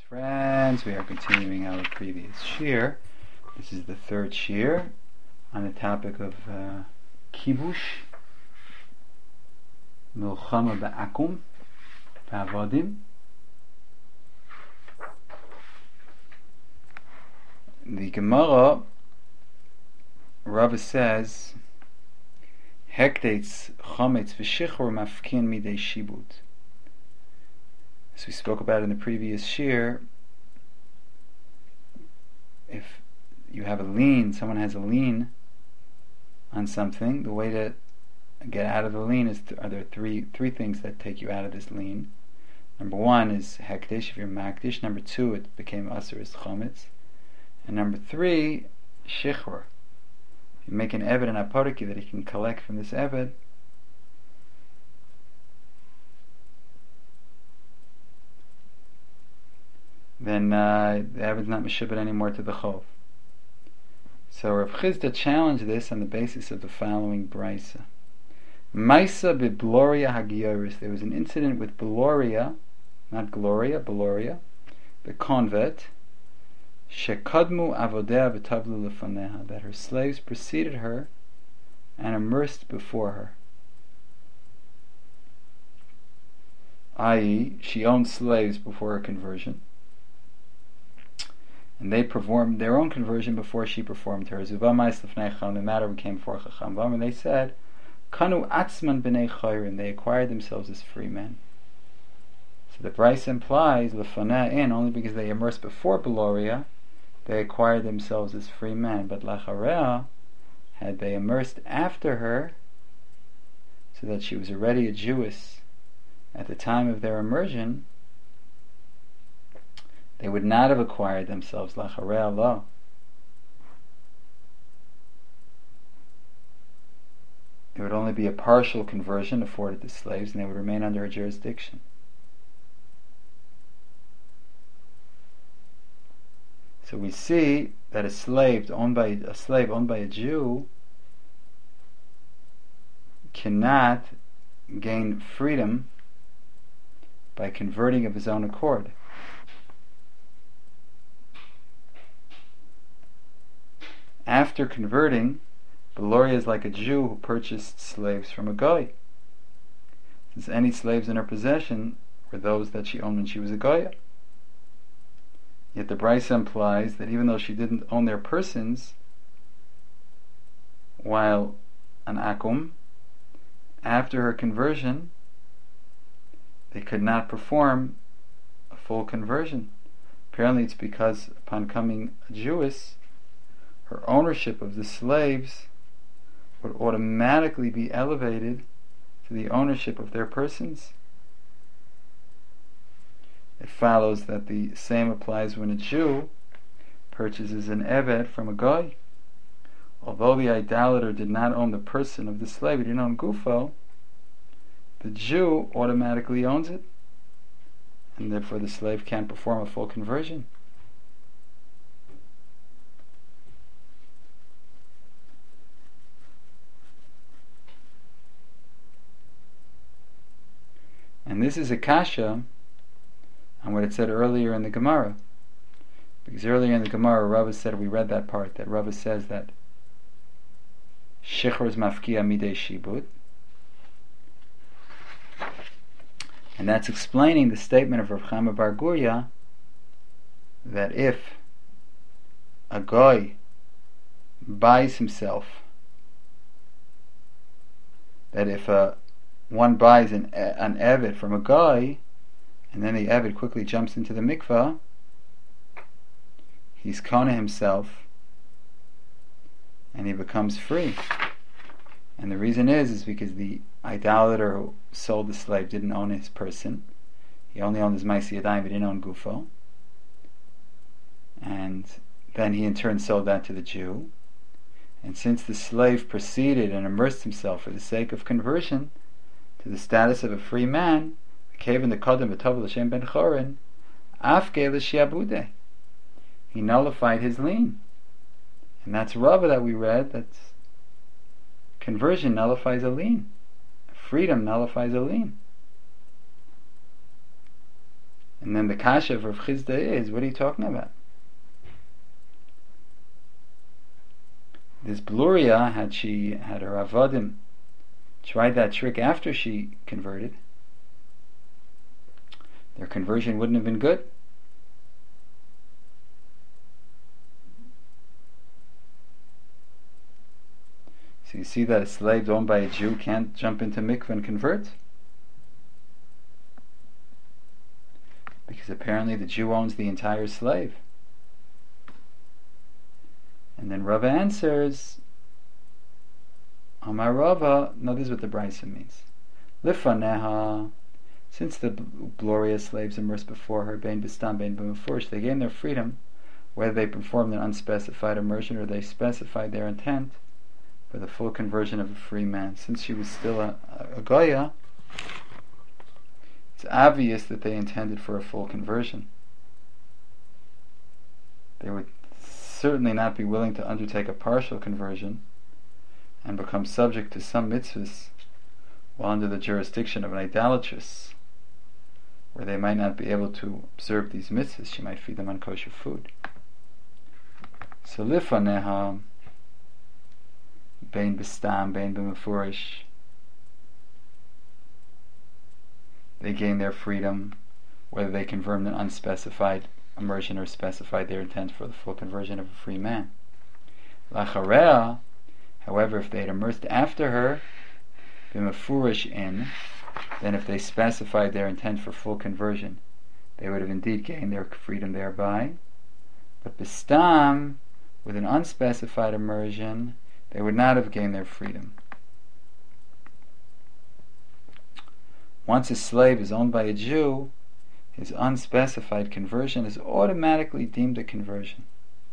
friends, we are continuing our previous shir. This is the third shir on the topic of kibush, milchama ba'akum, ba'avadim. The Gemara, Rava says, hekdeitz chametz v'shichur mafkin midei shibut. As we spoke about in the previous shir, if you have a lien, someone has a lien on something, the way to get out of the lien is, are there three things that take you out of this lien. Number one is hekdesh, if you're makdish. Number two, it became asur as chometz. And number three, shichur. You make an eved and aporiki that he can collect from this eved. Then the eved is not meshubed anymore to the chov. So Rav Chizda challenged this on the basis of the following brisa. Maisa b'Bloria hagioris. There was an incident with Bloria, not Gloria, Bloria, the convert. Shekadmu avodea v'tavlu lefaneha, that her slaves preceded her and immersed before her. I.e., she owned slaves before her conversion, and they performed their own conversion before she performed hers. The matter came before Chacham, and they said, Kanu atzman b'nei chayrin, they acquired themselves as free men. So the Brisa implies lefaneh in, only because they immersed before Beloria, they acquired themselves as free men. But lacharea, had they immersed after her, so that she was already a Jewess at the time of their immersion, they would not have acquired themselves lacharea lo. It would only be a partial conversion afforded to slaves, and they would remain under her jurisdiction. So we see that a slave owned by a Jew cannot gain freedom by converting of his own accord. After converting, Beloria is like a Jew who purchased slaves from a Goy, since any slaves in her possession were those that she owned when she was a Goya. Yet the Brisa implies that even though she didn't own their persons while an akum, after her conversion, they could not perform a full conversion. Apparently it's because upon coming a Jewess, her ownership of the slaves would automatically be elevated to the ownership of their persons. It follows that the same applies when a Jew purchases an eved from a Goy. Although the idolater did not own the person of the slave, he didn't own Gufo, the Jew automatically owns it, and therefore the slave can't perform a full conversion. And this is a kasha on what it said earlier in the Gemara. Because earlier in the Gemara, Rava said, we read that part, that Rava says that Shichur is mafkia midei shibut. And that's explaining the statement of Rav Chama bar Gurya that if a Goy buys himself, that if one buys an eved from a Goy, and then the eved quickly jumps into the mikvah, he's kona himself, and he becomes free. And the reason is because the idolater who sold the slave didn't own his person. He only owned his maisi yadayim, but he didn't own gufo. And then he in turn sold that to the Jew. And since the slave proceeded and immersed himself for the sake of conversion to the status of a free man, Kevin the Kodem B'Tov L'Shem Ben Chorin, Afke L'Shiabude, he nullified his lien. And that's Rava that we read, that conversion nullifies a lien. Freedom nullifies a lien. And then the kasha of Rav Chisda is, what are you talking about? This Bluria, had her avodim tried that trick after she converted, their conversion wouldn't have been good. So you see that a slave owned by a Jew can't jump into mikveh and convert, because apparently the Jew owns the entire slave. And then Rava answers, Amar Rava, no, this is what the Brisa means. Lifaneha, since the glorious slaves immersed before her, bein b'stam, bein b'mefurish, they gained their freedom, whether they performed an unspecified immersion or they specified their intent for the full conversion of a free man. Since she was still a Goya, it's obvious that they intended for a full conversion. They would certainly not be willing to undertake a partial conversion and become subject to some mitzvahs while under the jurisdiction of an idolatress, where they might not be able to observe these mitzvahs. She might feed them unkosher food. So lifaneha, bein b'stam, bein b'mefurish, they gain their freedom, whether they convert an unspecified immersion or specified their intent for the full conversion of a free man. Lacharea, however, if they had immersed after her, b'mefurish in, then if they specified their intent for full conversion, they would have indeed gained their freedom thereby. But b'stam, with an unspecified immersion, they would not have gained their freedom. Once a slave is owned by a Jew, his unspecified conversion is automatically deemed a conversion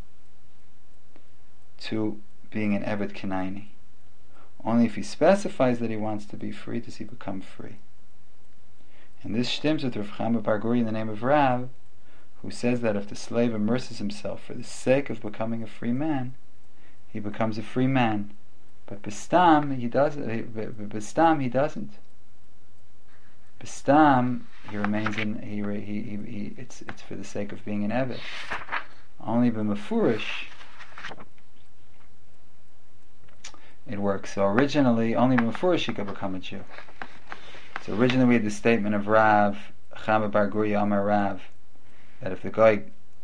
to being an Eved Kanaini. Only if he specifies that he wants to be free does he become free. And this stems with Rav Chama bar Guri in the name of Rav, who says that if the slave immerses himself for the sake of becoming a free man, he becomes a free man. But Bistam, he doesn't. Bistam, he remains in. It's for the sake of being an Eved. Only b'mefurish it works. So originally, only b'mefurish he could become a Jew. So originally we had the statement of Rav Chama bar Guri Amar Rav, that if the guy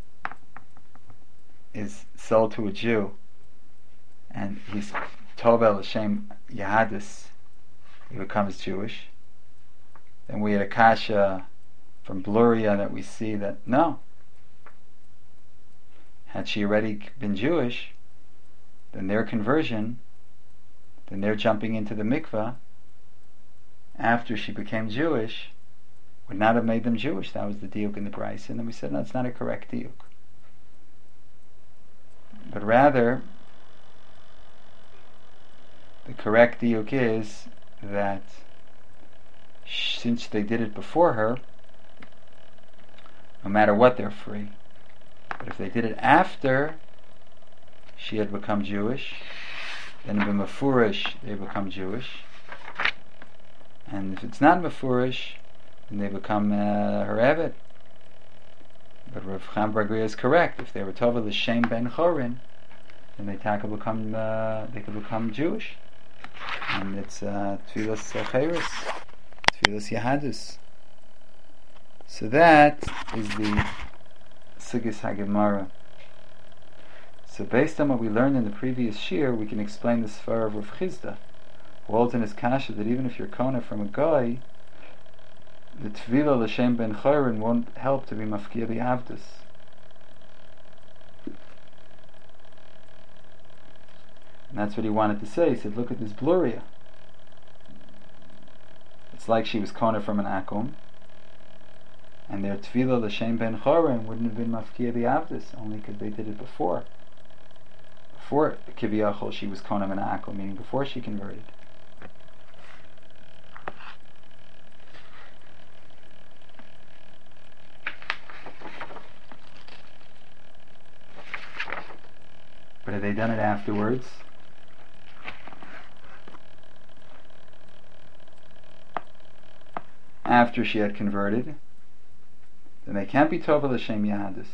is sold to a Jew and he's Tovel Hashem Yahadis, he becomes Jewish. Then we had a kasha from Bluria that we see that no, had she already been Jewish, then their conversion, then their jumping into the mikveh after she became Jewish would not have made them Jewish. That was the diuk in the Brisa, and then we said no, it's not a correct diuk, but rather the correct diuk is that since they did it before her, no matter what, they're free. But if they did it after she had become Jewish, then b'mefurish they become Jewish. And if it's not mefurish, then they become her Eved. But Rav Chama bar Guri is correct. If they were Tova l'Shem ben Chorin, then they could become Jewish. And it's Tfilas Cheres, Tfilas Yahadus. So that is the Sugis HaGemara. So based on what we learned in the previous shir, we can explain the Sfar of Rav Chisda, who holds in his kasha that even if you're kona from a guy, the Tvila l'Shem ben Chorin won't help to be mafkia the Avdus. And that's what he wanted to say. He said, look at this Bluria. It's like she was kona from an akum, and their Tvila l'Shem ben Chorin wouldn't have been mafkia the Avdus, only because they did it before. Before Kiviyachol she was kona from an akum, meaning before she converted. But had they done it afterwards, after she had converted, then they can't be Tova L'Shem Yahadus.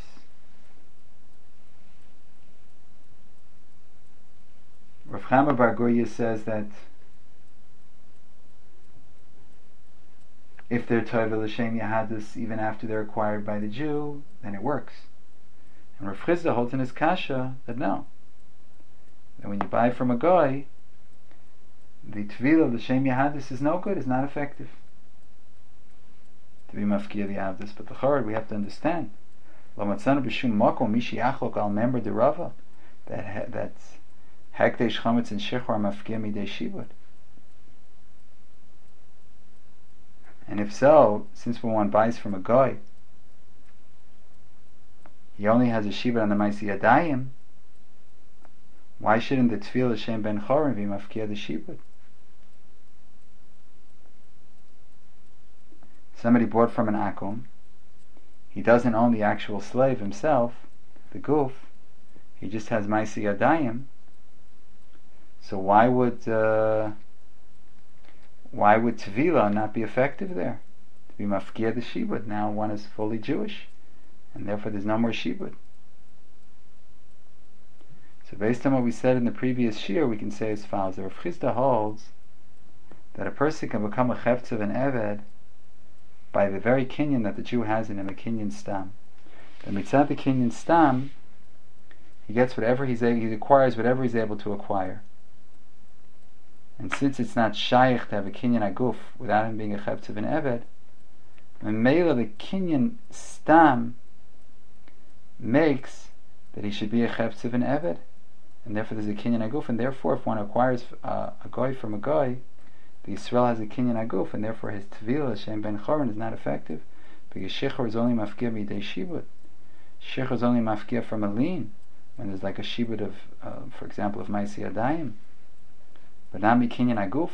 Rav Chama Bar Goya says that if they're Tova L'Shem Yahadus even after they're acquired by the Jew, then it works. And Rav Chisda holds in his Kasha that no. That when you buy from a Goy, the Tvila L'Shem Yahadus is no good, is not effective to be mafkia the Avdus. But the Chorad, we have to understand Lo Matzanu B'Shum Makom Mishi Achlok Al Member de Rava, that's Hekdesh Chametz and Shechor mafkia midei shibud. And if so, since when one buys from a Goy, he only has a shibud on the Maisi Yadayim, why shouldn't the Tefillah Shem Ben Chorin be mafkia the shibud? Somebody bought from an akum, he doesn't own the actual slave himself, the guf, he just has Maisi Yadayim. So why would Tevila not be effective there? To be mafkia the shibud. Now one is fully Jewish, and therefore there's no more shibud. So based on what we said in the previous shir, we can say as follows: the Rav Chisda holds that a person can become a chefetz of an eved by the very kinyan that the Jew has in him, a kinyan stam. The mitzvah the kinyan stam, he gets whatever he acquires whatever he's able to acquire. And since it's not shaykh to have a kinyan aguf without him being a chefetz of an eved, Memela the kinyan stam makes that he should be a chefetz of an eved, and therefore there's a kinyan aguf, and therefore if one acquires a goy from a goy, the Yisrael has a kinyan aguf, and therefore his Tevila Shem Ben Chorin is not effective, because Shechor is only mafkia midei shibud. Shechor is only mafkia from a lien, when there's like a shibud of, for example, of Maisi Yadayim, but not kinyan aguf.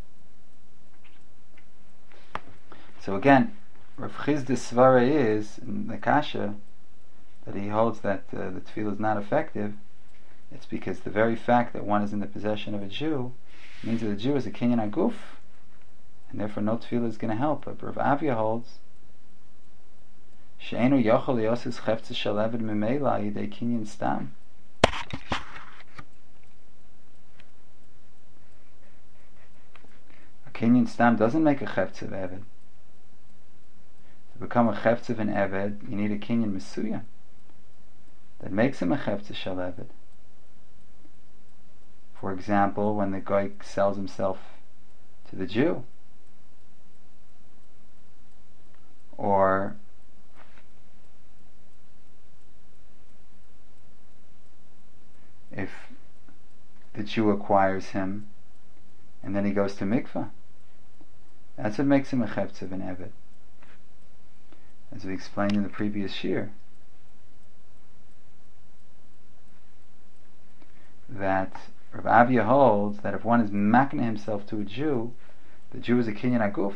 So again, Rav Chisda's svara is in the kasha that he holds that the tefillah is not effective. It's because the very fact that one is in the possession of a Jew means that the Jew is a kinyan aguf, and therefore no tefillah is going to help. But Rav Avia holds she'enu yochel yosis cheftzes shalevet memela yidei kinyan stam. A kinyan stam doesn't make a chefetz of eved. To become a chefetz of an eved, you need a kinyan mesuya that makes him a chefetz shalevet. For example, when the guy sells himself to the Jew, or if the Jew acquires him and then he goes to mikvah, that's what makes him a chefetz of an eved, as we explained in the previous shir, that Rav Avia holds that if one is makna himself to a Jew, the Jew is a kinyan aguf.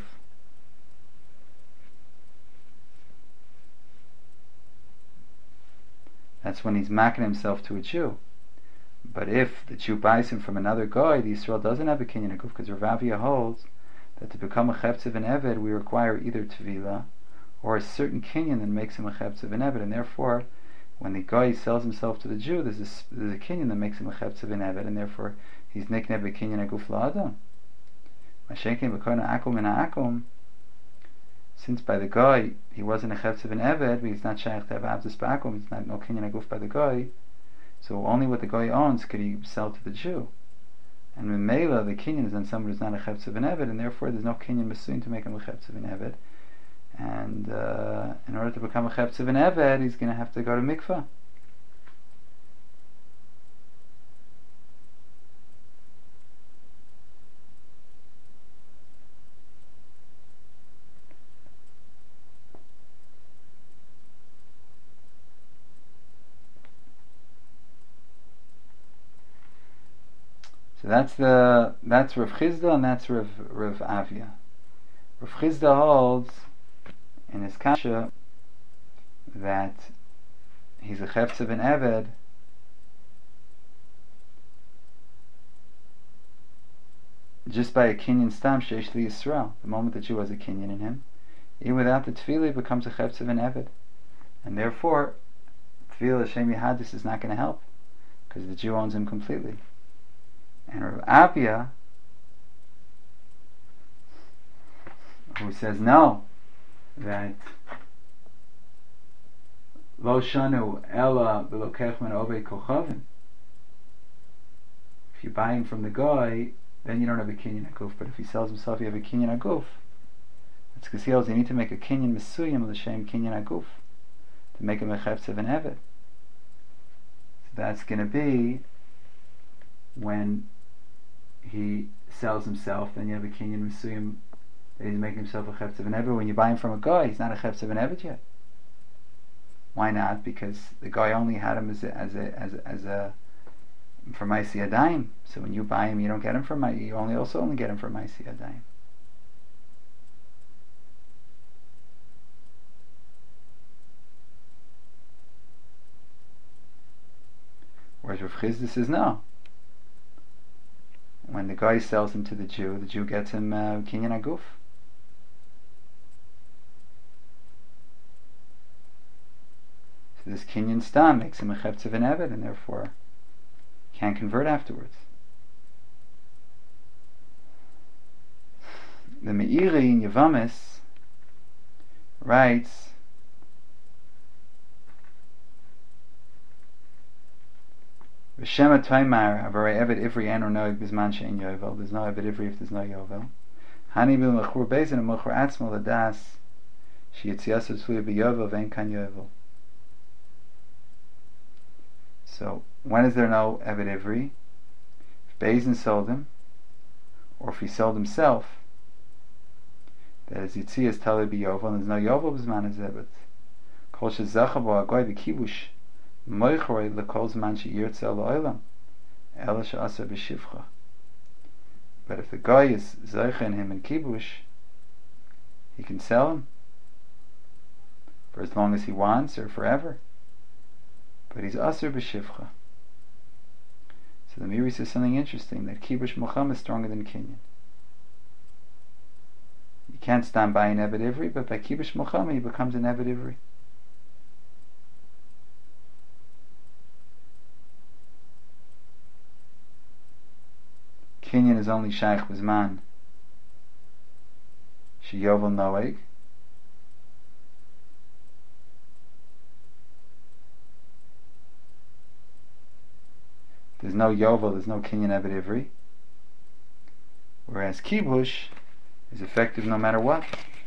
That's when he's makna himself to a Jew. But if the Jew buys him from another guy, the Yisrael doesn't have a kinyan aguf, because Rav Avia holds that to become a chefetz of an eved, we require either tevila or a certain kinyan that makes him a chefetz of an eved, and therefore when the guy sells himself to the Jew, there's a kinyan that makes him a chefetz of an eved, and therefore he's nikneh b'kinyan aguf la'adam. Mashenkin b'koina akum in ha'akum, since by the guy he wasn't a chefetz of an eved, but he's not shaykh to have avdus b'akum, it's not no kinyan aguf by the guy, so only what the guy owns could he sell to the Jew. And Memela, the kinyan is on someone who's not a chefetz of an eved, and therefore there's no kinyan mesuin to make him a chefetz of an eved. And in order to become a chefetz of an eved, he's going to have to go to mikvah. So that's Rav Chisda and that's Rav Avia. Rav Chisda holds in his kasha that he's a chefetz of an eved just by a kinyan stam sheish li Yisrael. The moment the Jew has a kinyan in him, Even without the tefillah, it becomes a chefetz of an eved, and therefore, tefillah Hashem Yehadis is not going to help, because the Jew owns him completely. And Rav Abia, who says no, that Lo shanu ella v'lokech min ovei kochavim. If you're buying from the guy, then you don't have a kinyan aguf. But if he sells himself, you have a kinyan aguf. It's because he holds you need to make a kinyan mesuyim l'shem kinyan aguf to make him a chefetz of an eved. So that's going to be when he sells himself. Then you have a kinyan mesuyim that he's making himself a chefetz of an eved. When you buy him from a guy, he's not a chefetz of an eved yet. Why not? Because the guy only had him as a for Maisi Adayim. So when you buy him, you don't get him for Maisi. You only get him for Maisi Adayim. Whereas Rav Chisda says no. When the guy sells him to the Jew gets him kinyan aguf. This kinyan stam makes him a chefetz of an eved, and therefore can't convert afterwards. The Meiri in Yavamis writes, V'shema Taimar avarei eved ivri en or noig bizman she'en yovel. There's no eved ivri if there's no yovel. Hani bil mechur bezin and mechur atzmo ladas she'yitziyasu tzluya b'yovel ve'en kan yovel. So, when is there no Eved Ivri? If Bezin sold him, or if he sold himself, that is Yitzias Talei B'Yovel, and there's no Yovel B'Zman Ezebet. Kol Shezacha Bo Agoy B'Kibush, Moichroi L'Kol Zman She'yirtze L'Olam, Ela She'asa B'Shivcha. But if the guy is Zeicha in him in Kibush, he can sell him for as long as he wants, or forever. But he's Asur B'Shivcha. So the Meiri says something interesting, that Kibush Mocham is stronger than Kinyan. You can't stand by an Eved Ivri, but by Kibush Mocham he becomes an Eved Ivri. Kinyan is only Shaykh B'Zman Sheyovel Noeg. There's no Yovel, there's no Kinyan Eved Ivri. Whereas Kibush is effective no matter what.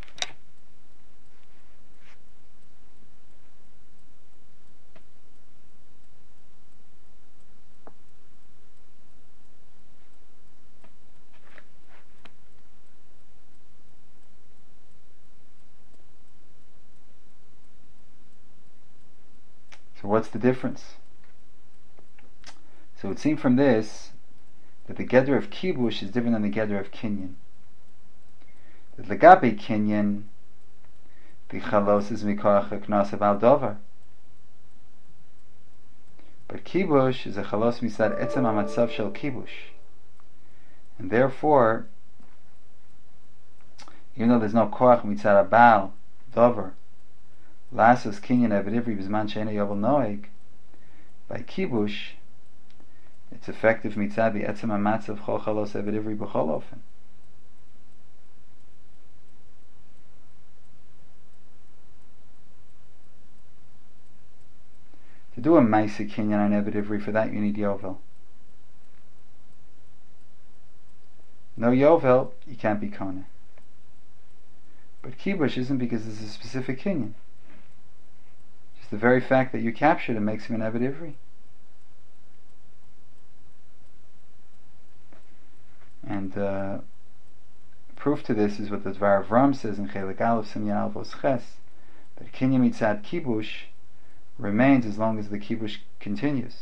So what's the difference? So it would seem from this that the Geder of Kibush is different than the Geder of Kinyan. That Legabe Kinyan, the Chalos is Mikoach HaKnas Abal Dover. But Kibush is a Chalos Misad Etzem HaMatzav Shel Kibush. And therefore, even though there's no Koach Mitzad Abal Dover, Lasos Kinyan Eved Ivri B'Zman She'ena Yovel Noeg, by Kibush, it's effective mitzad the etzem hamatzav chol chalos eved ivri b'chol ofen. To do a ma'aseh kinyan on eved ivri, for that you need yovel. No yovel, you can't be kone. But kibush isn't because there's a specific kinyan. Just the very fact that you captured it makes him an eved ivri. And proof to this is what the Dvar of Ram says in Chelik Aleph Simyan Aleph Os Ches, that Kinyan Mitzad Kibush remains as long as the Kibush continues.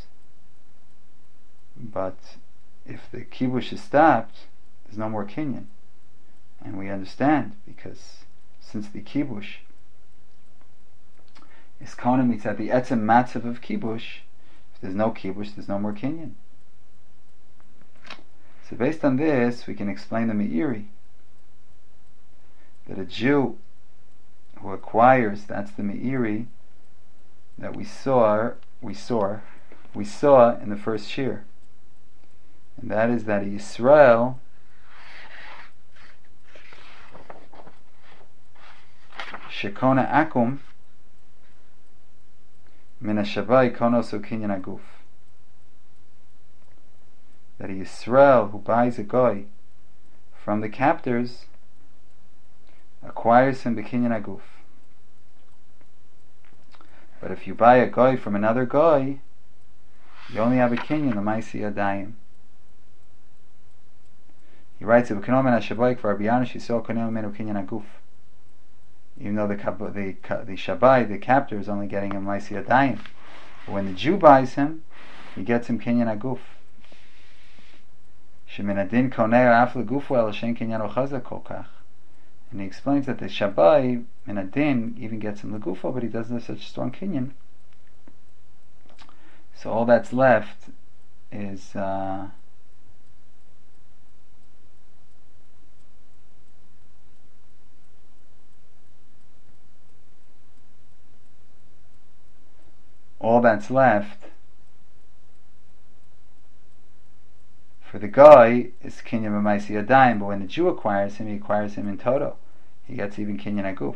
But if the Kibush is stopped, there's no more Kinyan. And we understand, because since the Kibush is Kona Mitzad, the Etzem Matzav of Kibush, if there's no Kibush, there's no more Kinyan. So based on this, we can explain the Meiri, that a Jew who acquires, that's the Meiri that we saw in the first shir. And that is that Yisrael Shekona Akum Min HaShabai Konoso Kinyan Aguf. That a Yisrael who buys a goy from the captors acquires him B'Kinyan Aguf. But if you buy a goy from another goy, you only have a kinyan, the Maisi Yadayim. He writes, even though the Shabai, the captor, is only getting him Maisi Yadayim. But when the Jew buys him, he gets him Kinyan Aguf. And he explains that the Shabai, in a din, even gets him Legufo, but he doesn't have such a strong Kinyan. So all that's left is all that's left for the guy is Kinyan B'Maisi Yadayim, but when the Jew acquires him, he acquires him in toto. He gets even Kinyan Aguf.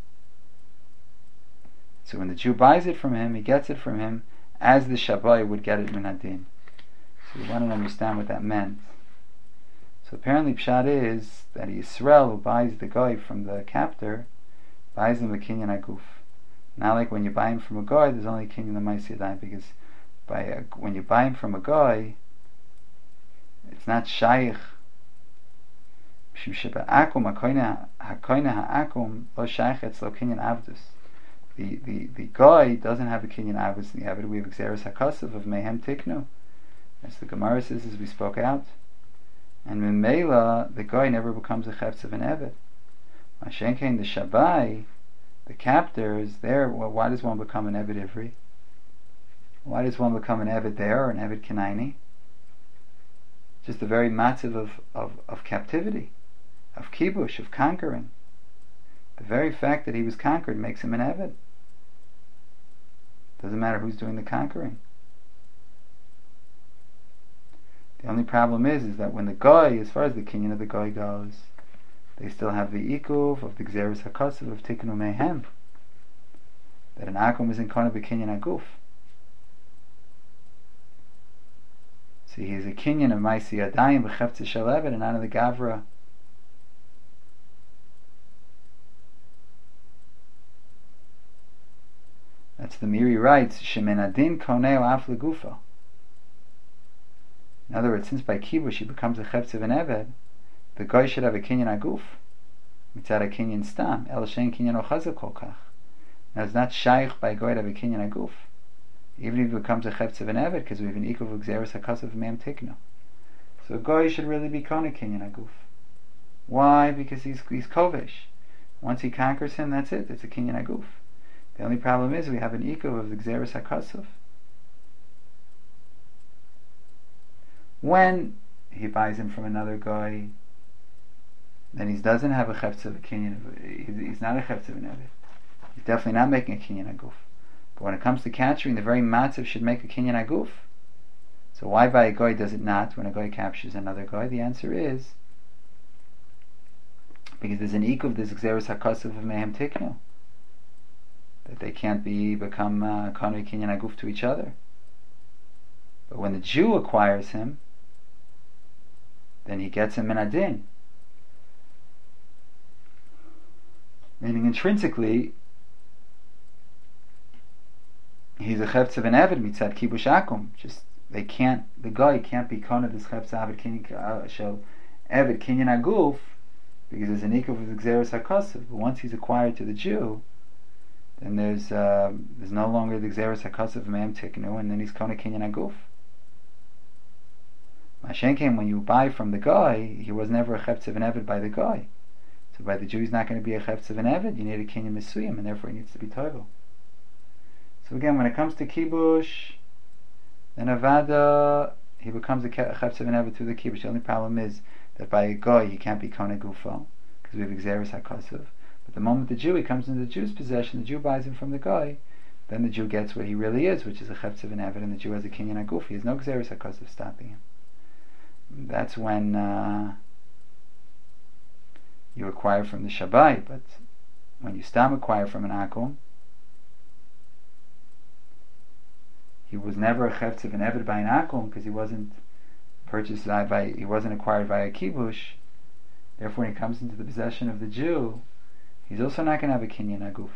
So when the Jew buys it from him, he gets it from him as the Shabai would get it min hadin. So we want to understand what that meant. So apparently Pshat is that Yisrael, who buys the guy from the captor, buys him a Kinyan Aguf. Not like when you buy him from a guy, there's only Kinyan B'Maisi Yadayim, because when you buy him from a guy, it's not shaykh. The guy doesn't have a kinyan avos in the avid. We have exeris hakasav of mehem tiknu, as the Gemara says, as we spoke out. And Mimela, the guy never becomes a chefetz of an avid. Mashenkein, the shabai, the captor, is there. Well, why does one become an avid ivri? Why does one become an avid there or an avid kanaini? Just the very matziv of captivity, of kibush, of conquering. The very fact that he was conquered makes him an Eved. Doesn't matter who's doing the conquering. The only problem is that when the guy, as far as the kinyan of the guy goes, they still have the ikuv of the gzeres hakasav of tikkunu mehem, that an akum is in kona b'kinyan aguf. So he is a kinyan of Maisi Yadayim b'cheftzeh shel Eved and not of the Gavra. That's the Miri writes, Shemenadin koneo af legufo. In other words, since by kibush he becomes a chefetz of an Eved, the guy should have a kinyan aguf, mitzad a kinyan stam, el shein kinyan ochazah kol kach. Now it's not shaykh by a guy to have a kinyan aguf, even if he becomes a chefetz of an Eved, because we have an equal of gzeres hakasav me'em tikno. So a guy should really be kona kinyan aguf. Why? Because he's kovish. Once he conquers him, that's it. It's a kinyan aguf. The only problem is we have an equal of the gzeres hakasav. When he buys him from another guy, then he doesn't have a chefetz of a kinyan. He's not a chefetz of an Eved. He's definitely not making a kinyan aguf. But when it comes to capturing, the very matzav should make a kinyan aguf. So why by a goy does it not when a goy captures another goy? The answer is because there's an ikuv, there's gzeres hakasav of mehem tiknu, that they can't become kanoi kinyan aguf to each other. But when the Jew acquires him, then he gets him min adin, meaning intrinsically he's a chefetz of an Eved mitzad kibush akum. Just the guy can't be kona this chefetz Eved kinyan Eved kinyan aguf, because there's an ikuv of the gzeres hakasav. But once he's acquired to the Jew, then there's no longer the gzeres hakasav me'em tiknu, and then he's kona kinyan aguf. Mashenkem, when you buy from the guy, he was never a chefetz of an Eved by the guy. So by the Jew, he's not going to be a chefetz of an Eved. You need a kinyan misuyim, and therefore he needs to be toivel. So again, when it comes to kibush, then avada, he becomes a chefetz of an Eved through the kibush. The only problem is that by a goy he can't be kona gufo, because we have gzeres hakasav. But the moment the Jew, he comes into the Jew's possession, the Jew buys him from the guy, then the Jew gets what he really is, which is a Chetz of an Eved, and the Jew has a Kinyan HaGuf. He has no Gzeres HaKos stopping him. That's when you acquire from the Shabbai, but when you stam acquire from an Akum, he was never a Chetz of an Eved by an Akum, because he wasn't purchased he wasn't acquired by a Kibush. Therefore, when he comes into the possession of the Jew, he's also not going to have a Kinyan HaGuf.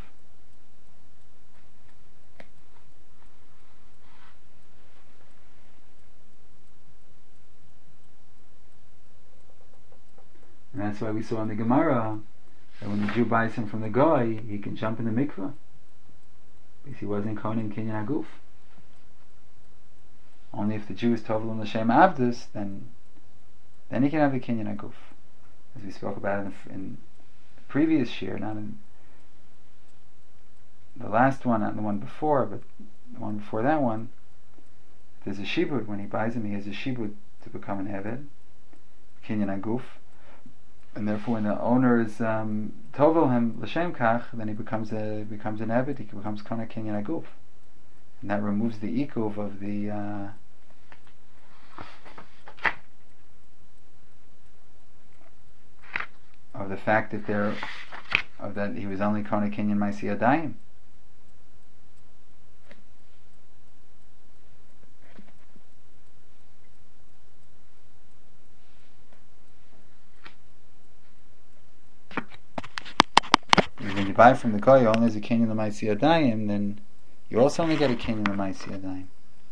And that's why we saw in the Gemara that when the Jew buys him from the guy, he can jump in the mikveh, because he wasn't kohen Kinyan HaGuf. Only if the Jew is Tovel L'Shem Avdus, then he can have the Kinyan HaGuf. As we spoke about in the previous year, not in the last one, not the one before, but the one before that one. If there's a shibud, when he buys him, he has a shibud to become an Eved, Kinyan HaGuf. And therefore, when the owner is Tovel him L'Shem Kach, then he becomes an Eved, he becomes Kona Kinyan HaGuf. And that removes the ikuv of the fact that he was only Kona Kinyan Maisi Adayim. When you buy from the guy only as a Kinyan Maisi Adayim, then you also only get a Kinyan Maisi Adayim.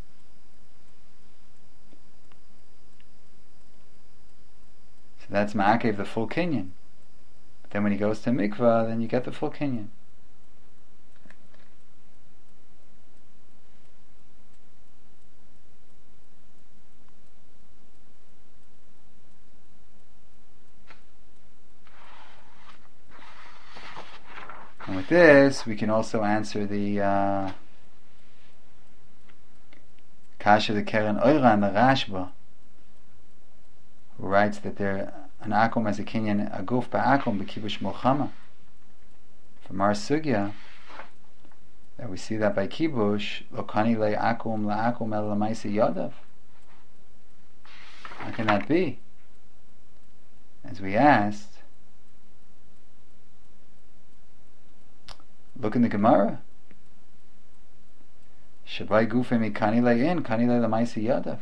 So that's Ma'akev, the full Kinyan. But then when he goes to Mikvah, then you get the full Kinyan. And with this, we can also answer the Kasha the Keren Oira and the Rashba, who writes that an Akum as a Kinyan Aguf Ba'akum B'Kibush Mulchama. From our Sugya, that we see that by Kibush, Lokani Le Akum La'akum El Lamaisi Yodav. How can that be? As we asked, look in the Gemara. Shabai Gufim Kani Le'in, Kani Le Lamaisi Yodav.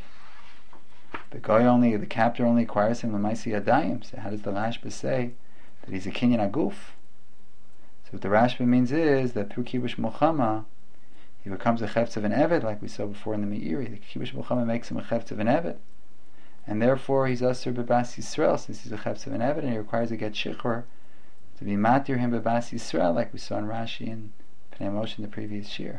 The captor only acquires him Lamaisi Adayim. So how does the Rashba say that he's a Kinyan Aguf? So what the Rashba means is that through Kibush Mulchama, he becomes a Chetz of an Eved, like we saw before in the Meiri. The Kibush Mulchama makes him a Chetz of an Eved. And therefore he's Asur B'Bas Yisrael, since he's a Chetz of an Eved, and he requires to get Shichur, to be Matir him B'Bas Yisrael, like we saw in Rashi and Pnei Moshe in the previous year.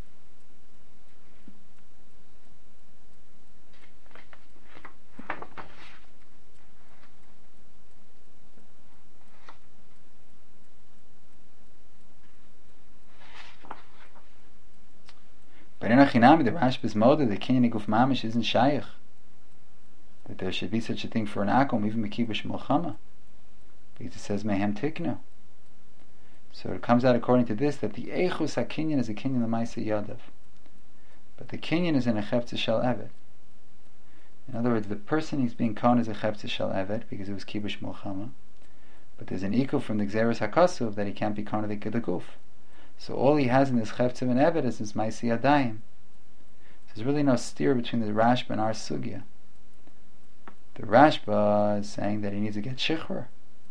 But in Achinami, the Rashba's mode, the Kinyan Guf Mamish isn't Shaykh. That there should be such a thing for an Akum, even Mekibush Mulchama. Because it says Mehem Tiknu. So it comes out according to this that the Eichus HaKinyan is a Kinyan L'Maisa Yadav. But the Kinyan is in a Cheftzah Shel Eved. In other words, the person he's being conned is a Cheftzah Shel Eved because it was Kibush Mulchama. But there's an Ikuv from the Gzeres HaKasuv that he can't be conned the Guf. So all he has in this Cheftzah and Eved is this Maisi Adayim. So there's really no steer between the Rashba and our Sugya. The Rashba is saying that he needs to get Shichur.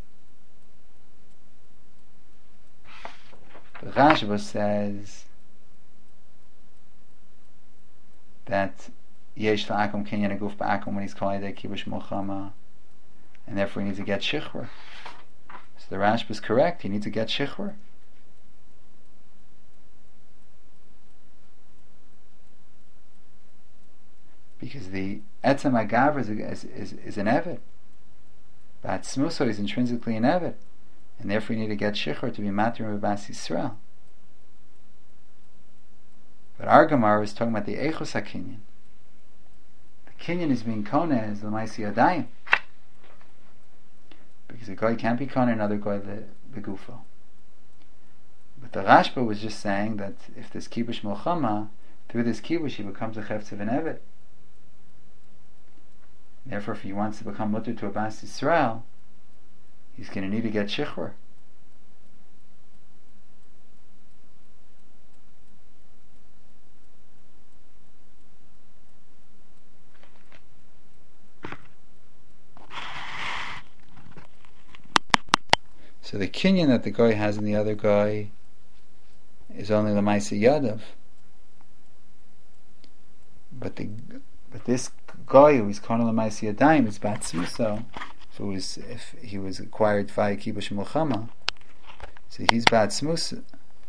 The Rashba says that Yesh La'akum Kinyan Aguf Ba'akum when he's called a Kibush Mulchama, and therefore he needs to get Shichur. So the Rashba is correct, he needs to get Shichur. Because the Etzem Agav is an Eved. Bat Smuso is intrinsically an Eved. And therefore you need to get Shichur to be Matir B'Bas Yisrael. But our Gemara is talking about the Eichus HaKinyan. The Kinyan is being Kona as the Maisi Adayim. Because a guy can't be Kona another guy the Gufo. But the Rashba was just saying that if there's kibush milchama, through this kibush he becomes a chefetz of an evet. Therefore, if he wants to become mutter to a Bas Yisrael, he's going to need to get shichur. So the kinyan that the guy has in the other guy is only the Maisa Yadav. But this guy who is Kana Lamaisi Yadayim is Batzmuso. If he was acquired via Kibush Mulchama, so he's Batzmuso.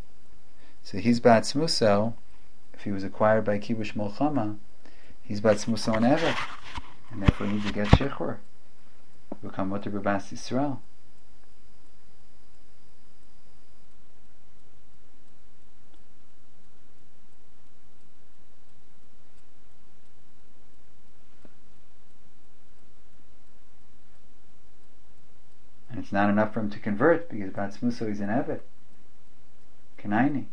If he was acquired by Kibush Mulchama, he's Batzmuso and Evet, and therefore he needs to get Shechor, become Mutter B'Bas Yisrael. It's not enough for him to convert because Batzmuso is an Evet. Kanaini.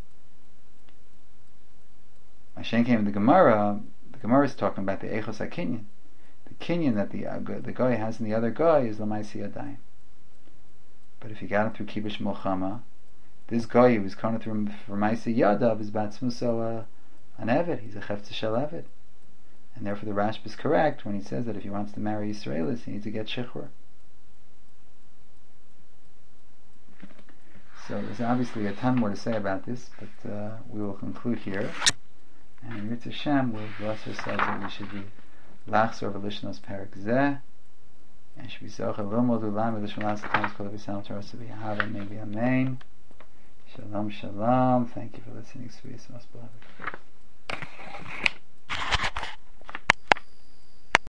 Mashen came in the Gemara is talking about the Echos HaKinyan. The Kinyan that the guy has in the other guy is Lamaisi Yadayim. But if he got him through Kibush Mulchama, this guy who was coming through for Maisi Yadav is Batzmuso an Evet. He's a Chefetz Shel Evet. And therefore the Rashba is correct when he says that if he wants to marry Yisraelis, he needs to get Shechur. So there's obviously a ton more to say about this, but we will conclude here. And in Yitzhak Hashem, we'll bless ourselves that we should be lachzor v'lishnos perik zeh, and should be zocher l'mod u'lam v'lishon last times kol v'yisam torah v'yahava maybe amen. Shalom, shalom. Thank you for listening, sweetest, most beloved.